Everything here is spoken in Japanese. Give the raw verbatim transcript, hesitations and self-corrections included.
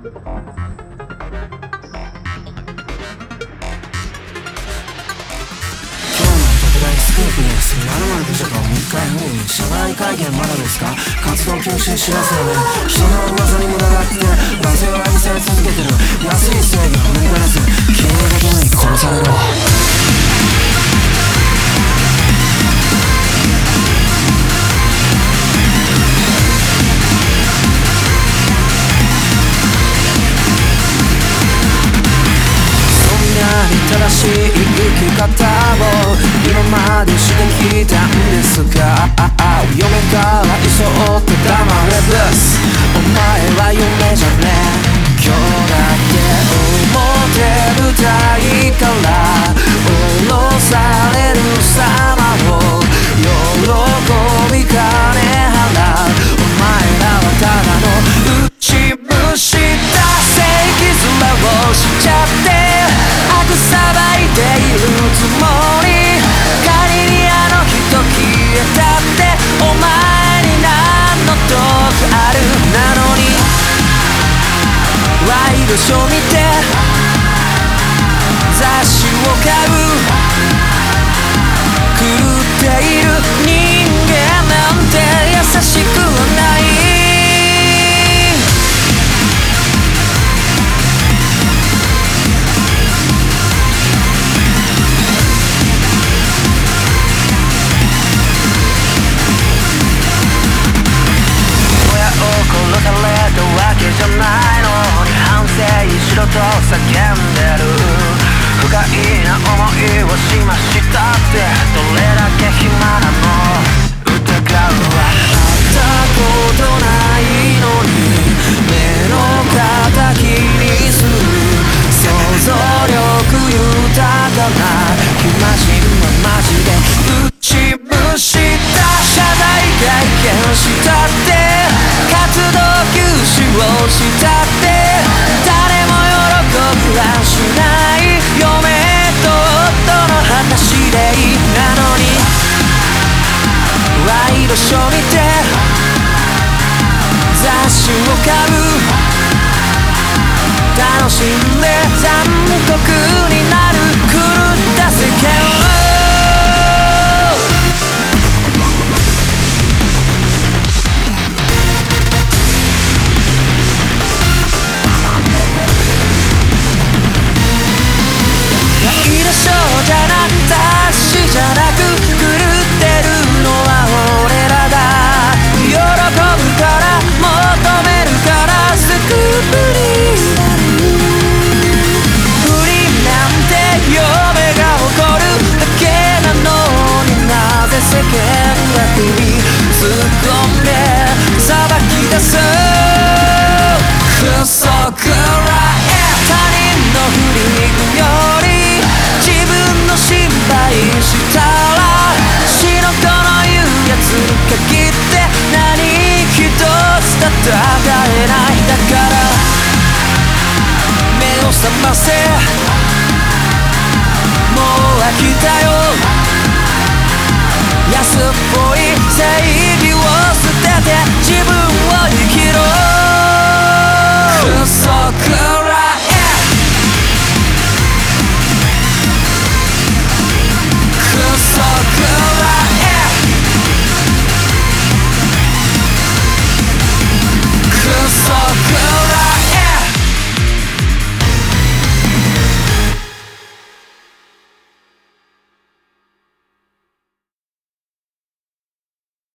スクープです。まるまる美女と密会不倫、謝罪会見まだですか？活動休止知らせよね。人の噂に群がって男性を愛され続けてる安い正義を振り返らず、君のことに殺されろ。正しい生き方を今までしてきたんですが、嫁から急って黙れブス、お前は夢じゃねえ。今日だって表舞台から降ろされる様を喜び金払う。お前らはただの打ちむした正義面をしちゃってさばいているつもり。仮にあの人消えたってお前に何の得ある。なのにワイドショー見て雑誌を買う。狂っている人間なんて優しくはない。殺されたわけじゃないのに反省しろと叫んでる。不快な思いをしましたって、どれだけ暇なの。疑うは会ったことないのに目の敵にする。想像力豊かな暇人はマジで打ちむした謝罪会見したって活動休止をしたって誰も喜びはしない。嫁と夫の話でいい。なのにワイドショー見て雑誌を買う。楽しんで残酷になる狂った世間。じゃなく雑誌じゃなく狂ってるのは俺らだ。喜ぶから求めるからスクープになる。不倫なんて嫁が誇るだけなのになぜ世間が首突っ込んで裁き出す。クソくらえ他人の不倫より自分の心配したら死の子の言うやつに限って何一つ戦えない。だから目を覚ませ、もう飽きたよ安っぽ